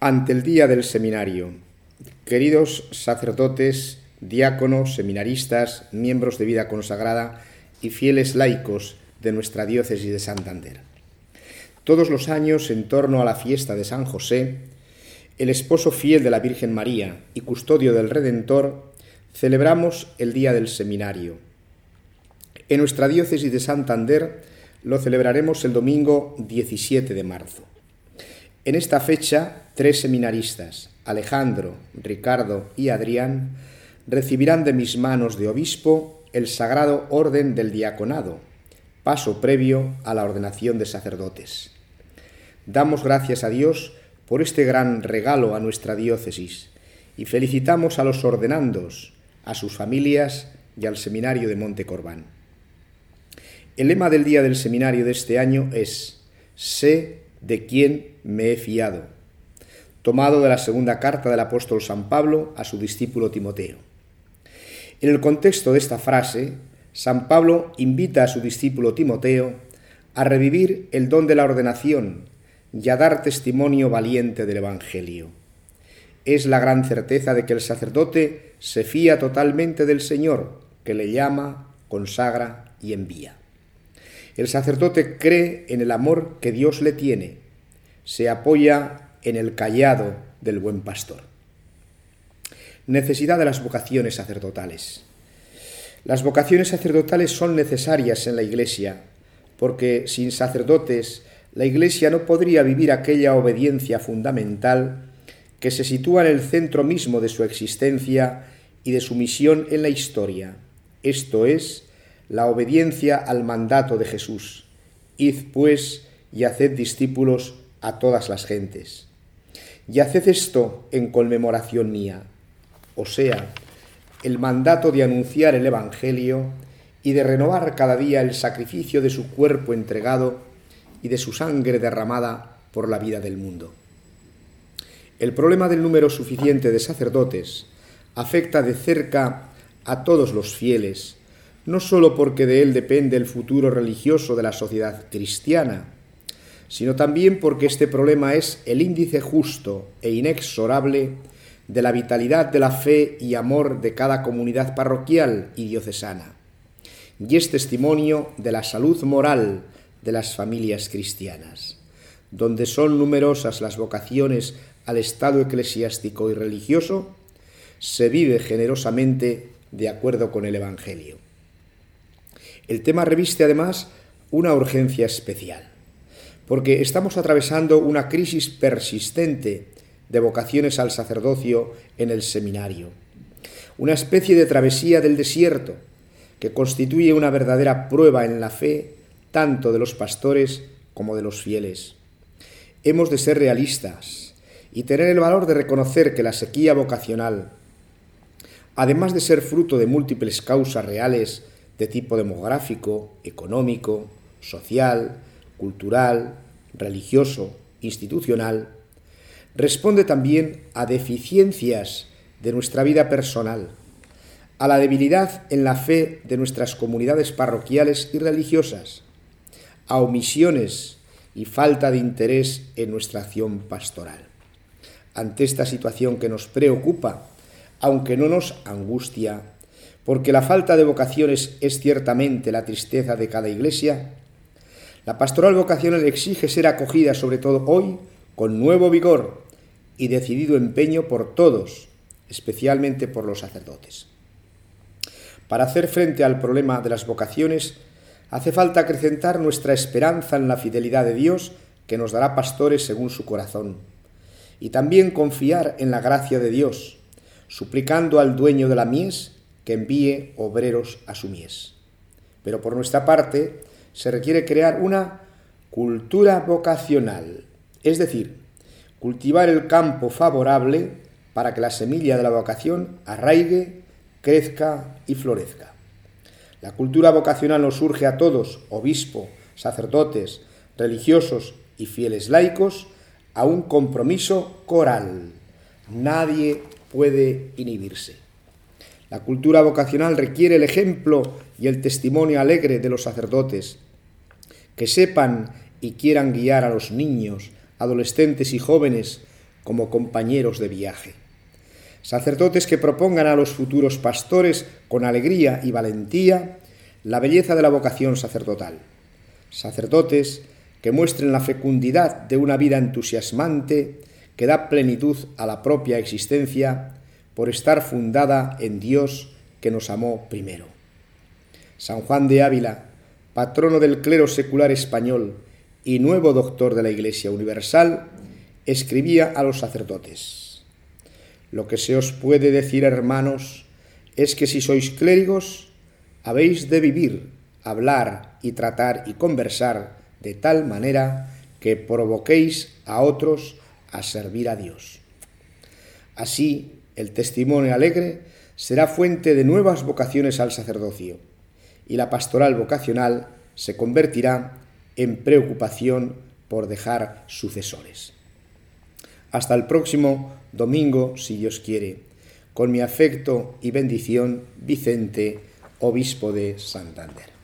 Ante el día del seminario, queridos sacerdotes, diáconos, seminaristas, miembros de vida consagrada y fieles laicos de nuestra diócesis de Santander. Todos los años, en torno a la fiesta de San José, el esposo fiel de la Virgen María y custodio del Redentor, celebramos el día del seminario. En nuestra diócesis de Santander lo celebraremos el domingo 17 de marzo. En esta fecha, 3 seminaristas, Alejandro, Ricardo y Adrián, recibirán de mis manos de obispo el sagrado orden del diaconado, paso previo a la ordenación de sacerdotes. Damos gracias a Dios por este gran regalo a nuestra diócesis y felicitamos a los ordenandos, a sus familias y al seminario de Monte Corbán. El lema del día del seminario de este año es «Sé de quién me he fiado», tomado de la segunda carta del apóstol San Pablo a su discípulo Timoteo. En el contexto de esta frase, San Pablo invita a su discípulo Timoteo a revivir el don de la ordenación y a dar testimonio valiente del Evangelio. Es la gran certeza de que el sacerdote se fía totalmente del Señor, que le llama, consagra y envía. El sacerdote cree en el amor que Dios le tiene, se apoya en el cayado del buen pastor. Necesidad de las vocaciones sacerdotales. Las vocaciones sacerdotales son necesarias en la Iglesia, porque sin sacerdotes la Iglesia no podría vivir aquella obediencia fundamental que se sitúa en el centro mismo de su existencia y de su misión en la historia, esto es, la obediencia al mandato de Jesús. Id, pues, y haced discípulos a todas las gentes. Y haced esto en conmemoración mía, o sea, el mandato de anunciar el Evangelio y de renovar cada día el sacrificio de su cuerpo entregado y de su sangre derramada por la vida del mundo. El problema del número suficiente de sacerdotes afecta de cerca a todos los fieles, no solo porque de él depende el futuro religioso de la sociedad cristiana, sino también porque este problema es el índice justo e inexorable de la vitalidad de la fe y amor de cada comunidad parroquial y diocesana, y es testimonio de la salud moral de las familias cristianas, donde son numerosas las vocaciones al estado eclesiástico y religioso, se vive generosamente de acuerdo con el Evangelio. El tema reviste además una urgencia especial, porque estamos atravesando una crisis persistente de vocaciones al sacerdocio en el seminario, una especie de travesía del desierto que constituye una verdadera prueba en la fe tanto de los pastores como de los fieles. Hemos de ser realistas y tener el valor de reconocer que la sequía vocacional, además de ser fruto de múltiples causas reales de tipo demográfico, económico, social, cultural, religioso, institucional, responde también a deficiencias de nuestra vida personal, a la debilidad en la fe de nuestras comunidades parroquiales y religiosas, a omisiones y falta de interés en nuestra acción pastoral. Ante esta situación que nos preocupa, aunque no nos angustia, porque la falta de vocaciones es ciertamente la tristeza de cada iglesia, la pastoral vocacional exige ser acogida sobre todo hoy con nuevo vigor y decidido empeño por todos, especialmente por los sacerdotes. Para hacer frente al problema de las vocaciones, hace falta acrecentar nuestra esperanza en la fidelidad de Dios, que nos dará pastores según su corazón, y también confiar en la gracia de Dios, suplicando al dueño de la mies que envíe obreros a su mies. Pero por nuestra parte, se requiere crear una cultura vocacional, es decir, cultivar el campo favorable para que la semilla de la vocación arraigue, crezca y florezca. La cultura vocacional nos urge a todos, obispo, sacerdotes, religiosos y fieles laicos, a un compromiso coral. Nadie puede inhibirse. La cultura vocacional requiere el ejemplo y el testimonio alegre de los sacerdotes, que sepan y quieran guiar a los niños, adolescentes y jóvenes como compañeros de viaje. Sacerdotes que propongan a los futuros pastores con alegría y valentía la belleza de la vocación sacerdotal. Sacerdotes que muestren la fecundidad de una vida entusiasmante que da plenitud a la propia existencia por estar fundada en Dios que nos amó primero. San Juan de Ávila, patrono del clero secular español y nuevo doctor de la Iglesia universal, escribía a los sacerdotes: lo que se os puede decir, hermanos, es que si sois clérigos, habéis de vivir, hablar y tratar y conversar de tal manera que provoquéis a otros a servir a Dios. Así, el testimonio alegre será fuente de nuevas vocaciones al sacerdocio, y la pastoral vocacional se convertirá en preocupación por dejar sucesores. Hasta el próximo domingo, si Dios quiere. Con mi afecto y bendición, Vicente, obispo de Santander.